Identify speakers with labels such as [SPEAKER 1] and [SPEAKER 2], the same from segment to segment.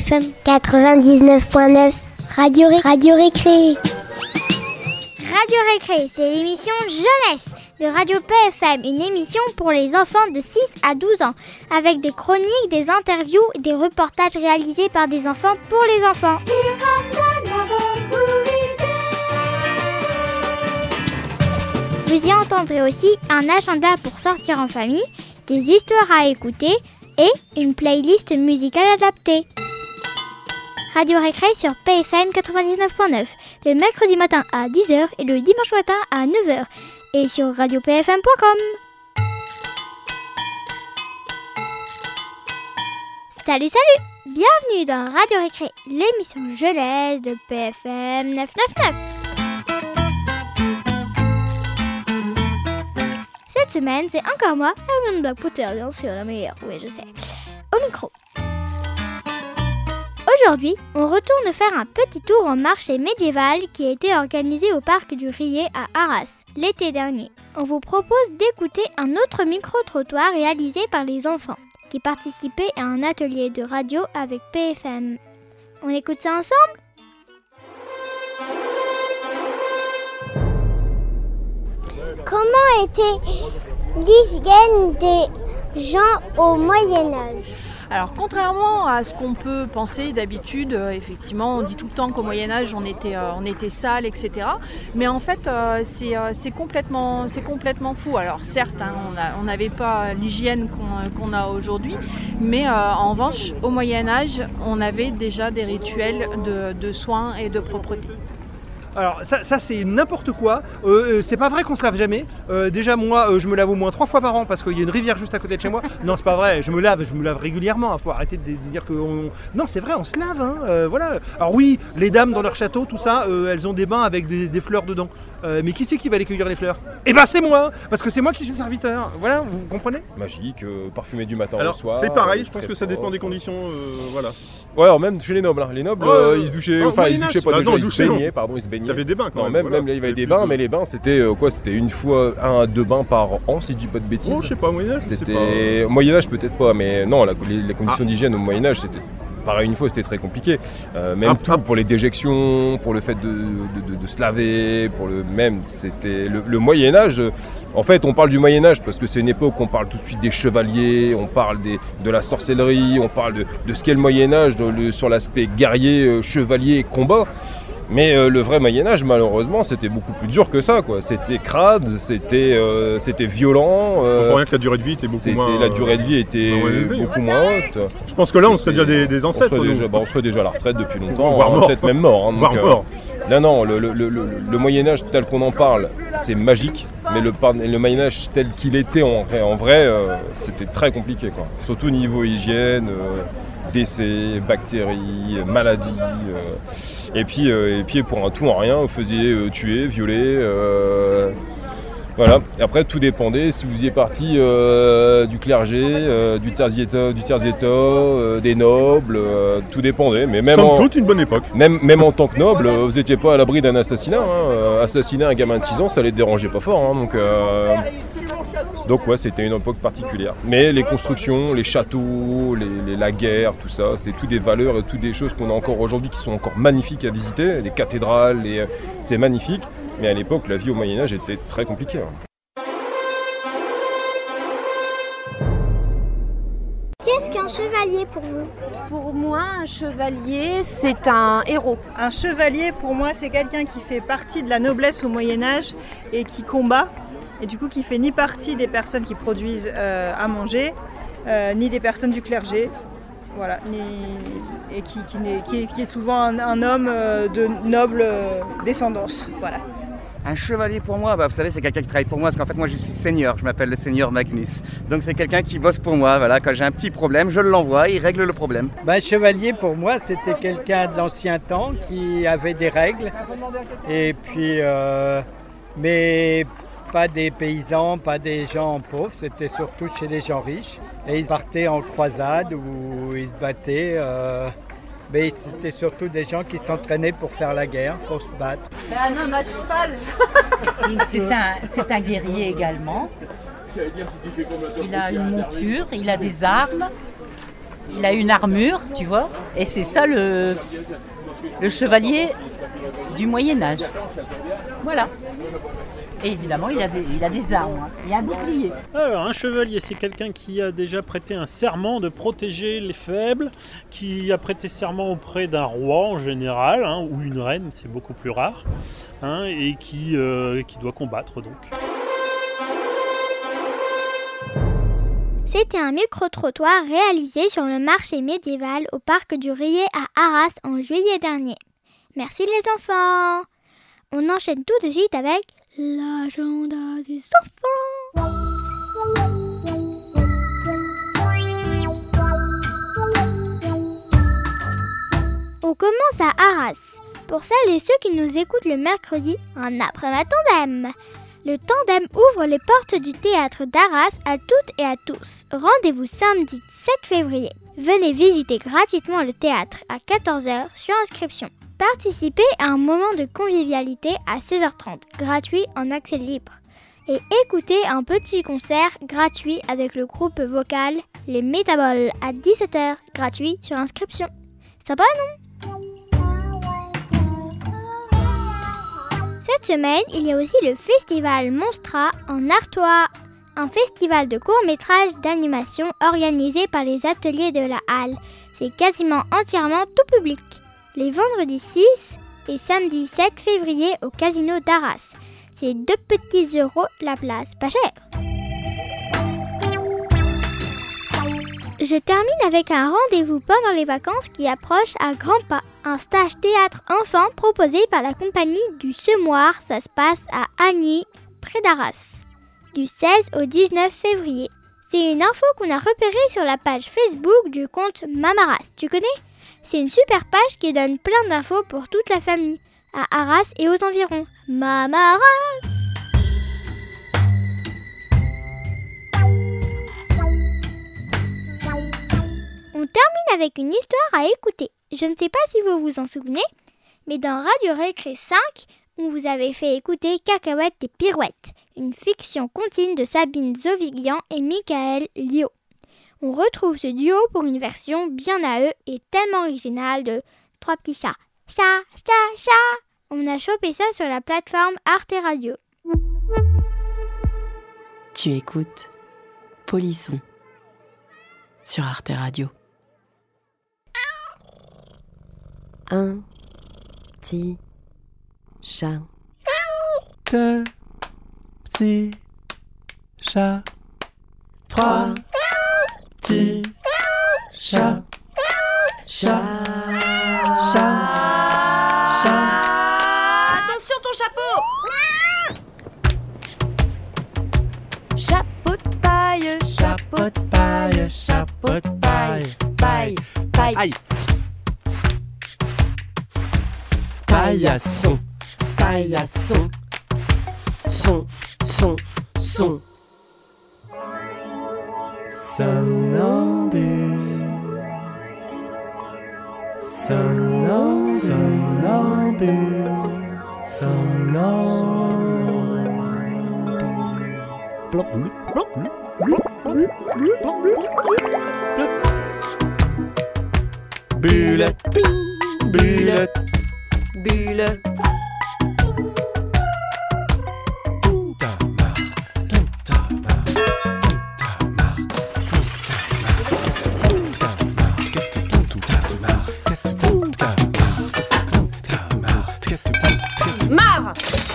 [SPEAKER 1] PFM 99.9. Radio Récré.
[SPEAKER 2] Radio Récré, c'est l'émission Jeunesse de Radio PFM, une émission pour les enfants de 6 à 12 ans, avec des chroniques, des interviews et des reportages réalisés par des enfants pour les enfants. Vous y entendrez aussi un agenda pour sortir en famille, des histoires à écouter et une playlist musicale adaptée. Radio Récré sur PFM 99.9, le mercredi matin à 10h et le dimanche matin à 9h, et sur radiopfm.com. Salut, bienvenue dans Radio Récré, l'émission jeunesse de PFM 999. Cette semaine, c'est encore moi, Hermione Black Potter, bien sûr, la meilleure, oui je sais, au micro. Aujourd'hui, on retourne faire un petit tour au marché médiéval qui a été organisé au parc du Riet à Arras l'été dernier. On vous propose d'écouter un autre micro-trottoir réalisé par les enfants qui participaient à un atelier de radio avec PFM. On écoute ça ensemble ?
[SPEAKER 1] Comment était l'hygiène des gens au Moyen-Âge ?
[SPEAKER 3] Alors contrairement à ce qu'on peut penser d'habitude, effectivement on dit tout le temps qu'au Moyen-Âge on était sale, etc. Mais en fait c'est complètement fou. Alors certes on n'avait pas l'hygiène qu'on a aujourd'hui, mais en revanche au Moyen-Âge on avait déjà des rituels de soins et de propreté.
[SPEAKER 4] Alors ça c'est n'importe quoi, c'est pas vrai qu'on se lave jamais. Déjà moi je me lave au moins 3 fois par an parce qu'il y a une rivière juste à côté de chez moi. Non c'est pas vrai, je me lave régulièrement, il faut arrêter de dire que... Non c'est vrai on se lave, voilà. Alors oui, les dames dans leur château, tout ça, elles ont des bains avec des fleurs dedans. Mais qui c'est qui va aller cueillir les fleurs ? Eh ben c'est moi, parce que c'est moi qui suis le serviteur. Voilà, vous comprenez ?
[SPEAKER 5] Magique, parfumé du matin
[SPEAKER 6] alors,
[SPEAKER 5] au soir.
[SPEAKER 6] C'est pareil, je pense que ça dépend des conditions, voilà.
[SPEAKER 5] Ouais, alors même chez les nobles. Les nobles, ils se douchaient, ils se douchaient pas déjà, ils se baignaient.
[SPEAKER 6] Il y avait des bains quand même.
[SPEAKER 5] Même là il y avait des bains, mais les bains c'était quoi ? C'était une fois 1 à 2 bains par an, si je dis pas de bêtises.
[SPEAKER 6] Oh, je sais pas, au Moyen-Âge.
[SPEAKER 5] Au Moyen-Âge peut-être pas, mais non, les conditions d'hygiène au Moyen-Âge c'était... Pareil, une fois, c'était très compliqué. Pour les déjections, pour le fait de se laver, c'était le Moyen-Âge. En fait, on parle du Moyen-Âge parce que c'est une époque où on parle tout de suite des chevaliers, on parle de la sorcellerie, on parle de ce qu'est le Moyen-Âge sur l'aspect guerrier, chevalier, combat. Mais le vrai Moyen-Âge, malheureusement, c'était beaucoup plus dur que ça, quoi. C'était crade, c'était violent.
[SPEAKER 6] C'est pour rien que la durée de vie était beaucoup moins...
[SPEAKER 5] La durée de vie était beaucoup moins haute.
[SPEAKER 6] Je pense que là, on serait déjà des ancêtres.
[SPEAKER 5] On serait déjà à la retraite depuis longtemps,
[SPEAKER 6] voire mort.
[SPEAKER 5] Peut-être même mort.
[SPEAKER 6] Voire mort.
[SPEAKER 5] Non, le Moyen-Âge tel qu'on en parle, c'est magique. Mais le Moyen-Âge tel qu'il était en vrai, c'était très compliqué, quoi. Surtout au niveau hygiène, décès, bactéries, maladies... Et puis pour un tout en rien, vous faisiez tuer, violer, voilà. Et après tout dépendait si vous y êtes parti du clergé, du tertiaire état, des nobles, tout dépendait. Mais même
[SPEAKER 6] somme toute une bonne époque.
[SPEAKER 5] Même en tant que noble, vous n'étiez pas à l'abri d'un assassinat. Assassiner un gamin de 6 ans, ça les dérangeait pas fort. Donc ouais, c'était une époque particulière. Mais les constructions, les châteaux, la guerre, tout ça, c'est tout des valeurs et tout des choses qu'on a encore aujourd'hui qui sont encore magnifiques à visiter. Les cathédrales, c'est magnifique. Mais à l'époque, la vie au Moyen-Âge était très compliquée.
[SPEAKER 1] Qu'est-ce qu'un chevalier pour vous ?
[SPEAKER 7] Pour moi, un chevalier, c'est un héros.
[SPEAKER 8] Un chevalier, pour moi, c'est quelqu'un qui fait partie de la noblesse au Moyen-Âge et qui combat. Et du coup, qui fait ni partie des personnes qui produisent à manger, ni des personnes du clergé, voilà, et qui est souvent un homme de noble descendance, voilà.
[SPEAKER 9] Un chevalier pour moi, vous savez, c'est quelqu'un qui travaille pour moi, parce qu'en fait, moi, je suis seigneur, je m'appelle le seigneur Magnus. Donc, c'est quelqu'un qui bosse pour moi, voilà, quand j'ai un petit problème, je l'envoie, il règle le problème.
[SPEAKER 10] Chevalier, pour moi, c'était quelqu'un de l'ancien temps qui avait des règles, et puis, mais pas des paysans, pas des gens pauvres, c'était surtout chez les gens riches. Et ils partaient en croisade ou ils se battaient. Mais c'était surtout des gens qui s'entraînaient pour faire la guerre, pour se battre.
[SPEAKER 7] C'est un homme à cheval.
[SPEAKER 11] C'est un guerrier également. Il a une monture, il a des armes. Il a une armure, tu vois, et c'est ça le chevalier du Moyen-Âge. Voilà. Et évidemment, il a des armes, hein. Il y a un bouclier.
[SPEAKER 12] Alors, un chevalier, c'est quelqu'un qui a déjà prêté un serment de protéger les faibles, qui a prêté serment auprès d'un roi en général, hein, ou une reine, c'est beaucoup plus rare, hein, et qui doit combattre donc.
[SPEAKER 2] C'était un micro-trottoir réalisé sur le marché médiéval au parc du Riet à Arras en juillet dernier. Merci les enfants! On enchaîne tout de suite avec l'agenda des enfants. On commence à Arras. Pour celles et ceux qui nous écoutent le mercredi, un après-midi tandem. Le tandem ouvre les portes du théâtre d'Arras à toutes et à tous. Rendez-vous samedi 7 février. Venez visiter gratuitement le théâtre à 14h sur inscription. Participez à un moment de convivialité à 16h30, gratuit en accès libre. Et écoutez un petit concert gratuit avec le groupe vocal Les Métaboles à 17h, gratuit sur inscription. Sympa, non ? Cette semaine, il y a aussi le festival Monstra en Artois, un festival de courts-métrages d'animation organisé par les ateliers de la Halle. C'est quasiment entièrement tout public. Les vendredis 6 et samedi 7 février au casino d'Arras. C'est 2 petits euros la place, pas cher. Je termine avec un rendez-vous pendant les vacances qui approche à grands pas. Un stage théâtre enfant proposé par la compagnie du Semoir. Ça se passe à Agny, près d'Arras, du 16 au 19 février. C'est une info qu'on a repérée sur la page Facebook du compte Mamaras. Tu connais ? C'est une super page qui donne plein d'infos pour toute la famille, à Arras et aux environs. Mamaras! On termine avec une histoire à écouter. Je ne sais pas si vous vous en souvenez, mais dans Radio Récré 5, on vous avait fait écouter Cacahuètes et Pirouettes, une fiction continue de Sabine Zoviglian et Michael Liot. On retrouve ce duo pour une version bien à eux et tellement originale de Trois petits chats. Chat, chat, chat. On a chopé ça sur la plateforme Arte Radio.
[SPEAKER 13] Tu écoutes Polisson sur Arte Radio. Un petit chat.
[SPEAKER 14] Deux petits chats. Trois petits chats. Chat, chat, chat.
[SPEAKER 7] Attention ton chapeau! Chapeau de paille, chapeau de paille, chapeau de paille, paille, paille.
[SPEAKER 14] Aïe. Paillasson, paillasson, son, son, son. Somnambule, somnambule, somnambule, somnambule. Plop, plop, Bulette, bulette, bulette.
[SPEAKER 7] Marre!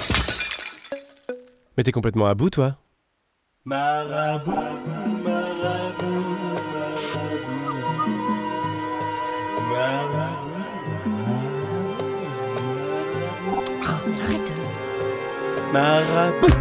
[SPEAKER 14] Mais t'es complètement à bout, toi?
[SPEAKER 15] Marabout, marabout, marabout, marabout.
[SPEAKER 7] Arrête!
[SPEAKER 14] Marabout.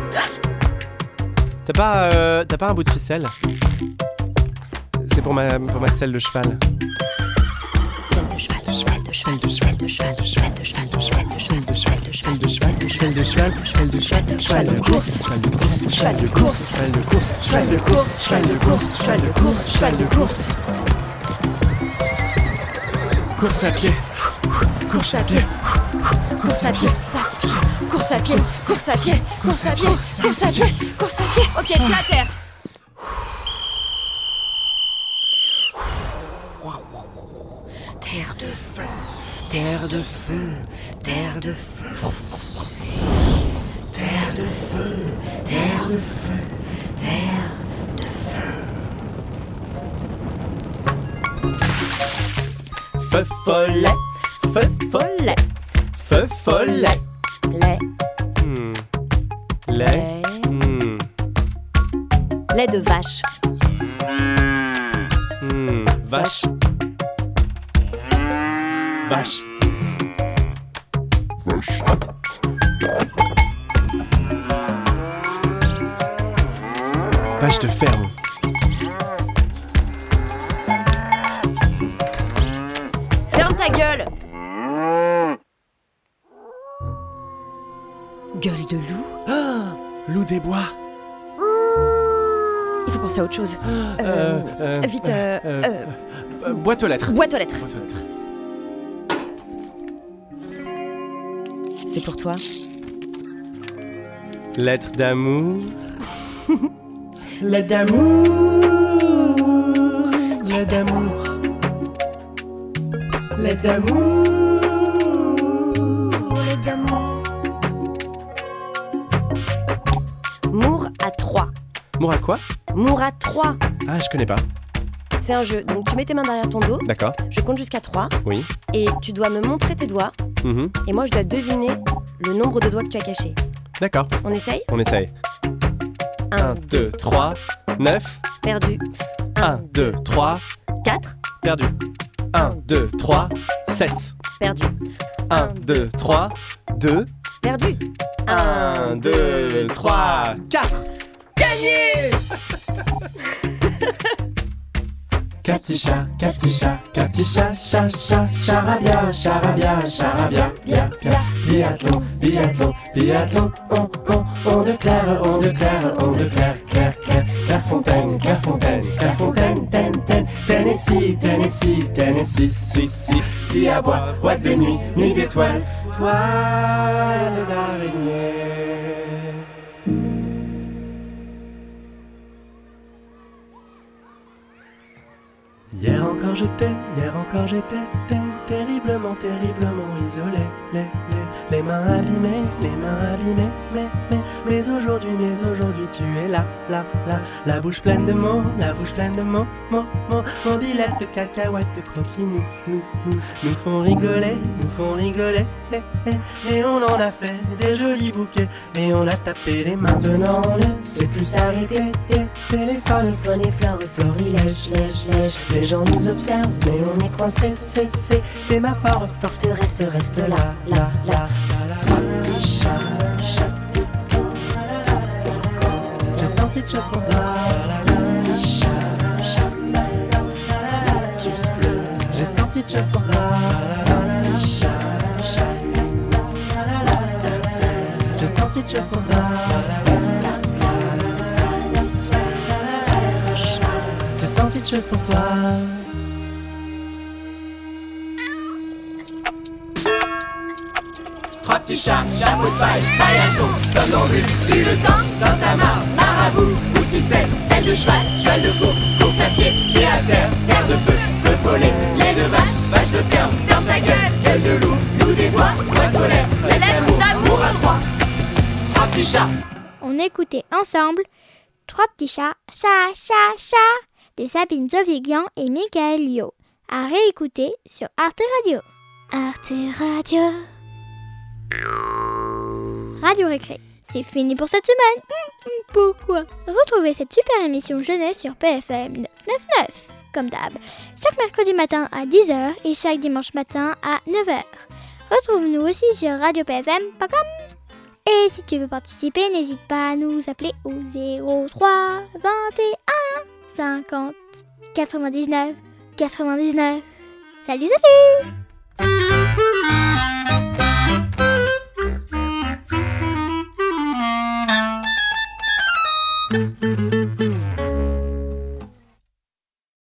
[SPEAKER 14] T'as pas un bout de ficelle? C'est pour ma selle de cheval.
[SPEAKER 7] Selle de cheval, selle de cheval, selle de cheval, cheval de cheval, cheval de cheval, cheval de cheval, cheval de cheval, de cheval, cheval de cheval, cheval de course, cheval de course, cheval de course, cheval de course, cheval de course, cheval de course, cheval de course, cheval de course.
[SPEAKER 14] Course à pied.
[SPEAKER 7] Course à pied. Course à pied. Course à pied. Course à pied. Course à pied. Course à pied. Course à pied. Ok, pied à terre. Terre de feu, terre de feu. Terre de feu, terre de feu, terre de feu. Feu follet, feu follet, feu follet.
[SPEAKER 13] Lait.
[SPEAKER 14] Lait.
[SPEAKER 13] Lait de vache.
[SPEAKER 14] Vache. Vache. Vache de ferme.
[SPEAKER 13] Ferme ta gueule. Gueule de loup.
[SPEAKER 14] Loup des bois.
[SPEAKER 13] Il faut penser à autre chose. Vite.
[SPEAKER 14] Boîte aux lettres.
[SPEAKER 13] Boîte aux lettres.
[SPEAKER 14] Boîte aux lettres.
[SPEAKER 13] C'est pour toi.
[SPEAKER 14] Lettre d'amour.
[SPEAKER 7] Lettre d'amour.
[SPEAKER 14] Lettre d'amour.
[SPEAKER 7] Lettre d'amour. Lettre d'amour.
[SPEAKER 13] Mour à 3.
[SPEAKER 14] Mour à quoi?
[SPEAKER 13] Mour à 3.
[SPEAKER 14] Ah, je connais pas.
[SPEAKER 13] C'est un jeu. Donc tu mets tes mains derrière ton dos.
[SPEAKER 14] D'accord.
[SPEAKER 13] Je compte jusqu'à 3.
[SPEAKER 14] Oui.
[SPEAKER 13] Et tu dois me montrer tes doigts. Et moi je dois deviner le nombre de doigts que tu as cachés.
[SPEAKER 14] D'accord.
[SPEAKER 13] On essaye?
[SPEAKER 14] On essaye. 1, 2, 3, 9.
[SPEAKER 13] Perdu.
[SPEAKER 14] 1, 2, 3,
[SPEAKER 13] 4.
[SPEAKER 14] perdu. 1, 2, 3, 7.
[SPEAKER 13] Perdu.
[SPEAKER 14] 1, 2, 3, 2.
[SPEAKER 13] Perdu.
[SPEAKER 14] 1, 2, 3, 4.
[SPEAKER 13] Gagné.
[SPEAKER 7] Katisha, Katisha, Katisha, cha, cha, charabia, charabia, charabia, bia, bia, biathlon, biathlon, biathlon, on de clair, clair, clair, Clairefontaine, Clairefontaine, Clairefontaine, ten, Tennessee, Tennessee, Tennessee, si à bois, boîte de nuit, nuit d'étoiles, toile d'araignée. Hier encore j'étais terriblement isolé, les mains abîmées, mais aujourd'hui tu es là, la bouche pleine de mots, mobilettes, cacahuètes, croquis, nous font rigoler, et on en a fait des jolis bouquets, et on a tapé les mains. Maintenant on ne sait plus s'arrêter, téléphone, et florilège, les gens nous observent, mais on est coincé, c'est ma forteresse reste là. Trois petits chats, chapiteaux, j'ai senti de choses pour toi. Trois petits chats, chamallows, locus bleu, j'ai senti de choses pour toi. Trois petits chats, chalumeaux, j'ai senti de choses pour toi. J'ai senti de choses pour toi. Trois petits chats, chapeau de paille, paillasson, somnambule, plus le temps, dans ta main, marabout, bout de ficelle, selle de cheval, cheval de course à pied à terre, terre de feu, feu follet, lait de vache, vache de ferme, ferme ta gueule de loup, loup des bois, boîte aux lettres, lettre d'amour à 3. Trois petits chats.
[SPEAKER 2] On écoutait ensemble Trois petits chats, chat de Sabine Zovigan et Michael Lio, à réécouter sur Arte Radio. Arte Radio. Radio Récré, c'est fini pour cette semaine. Pourquoi? Retrouvez cette super émission jeunesse sur PFM 999, comme d'hab, chaque mercredi matin à 10h et chaque dimanche matin à 9h. Retrouve-nous aussi sur radiopfm.com. Et si tu veux participer, n'hésite pas à nous appeler au 03 21 50 99 99. Salut!